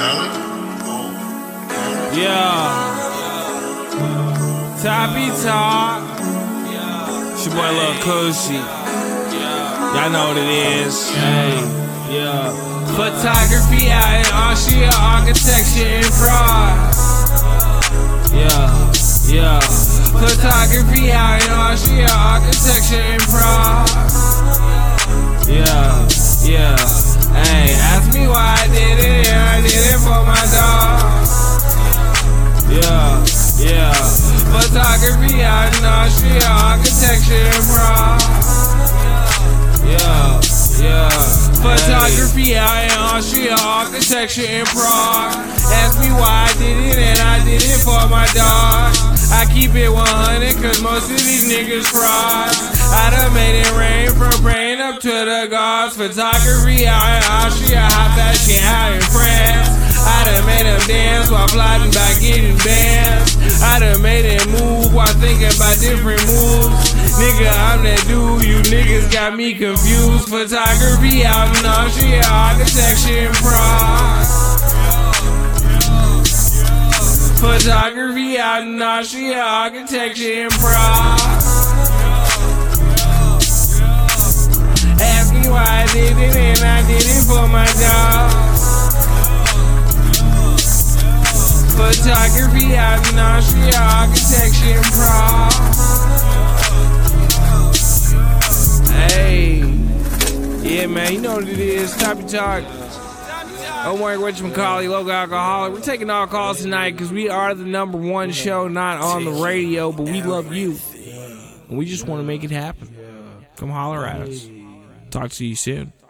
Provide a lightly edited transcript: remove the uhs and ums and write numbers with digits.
Yeah. Toppy Talk. It's your boy Lil Cushy. Y'all know what it is. Hey, yeah. Photography out in Austria, architecture and fraud. Yeah. Photography out in Austria, architecture and fraud. Yeah. Hey, ask me why I did it, and I did it for my dog. Yeah. Photography out in Austria, architecture and fraud. Yeah. Photography out in Austria, architecture and fraud. Ask me why I did it, and I did it for my dog. I keep it 100, cause most of these niggas fraud. I done made it rain from praying up to the gods. Photography out in Austria, hot that shit out in France. I done made them dance while plotting about getting bands. I done made it move while thinking about different moves. Nigga, I'm that dude, you niggas got me confused. Photography out in Austria, architecture and fraud. Photography out in Austria, architecture and fraud. Ask me why I did it, and I did it for my dog. Photography out in Austria, architecture and fraud. Hey, yeah, man, you know what it is. Toppy Talk. Don't worry, whatchamacallit, local alcoholic. We're taking all calls tonight because we are the #1 show, not on the radio, but we love you. And we just want to make it happen. Come holler at us. Talk to you soon.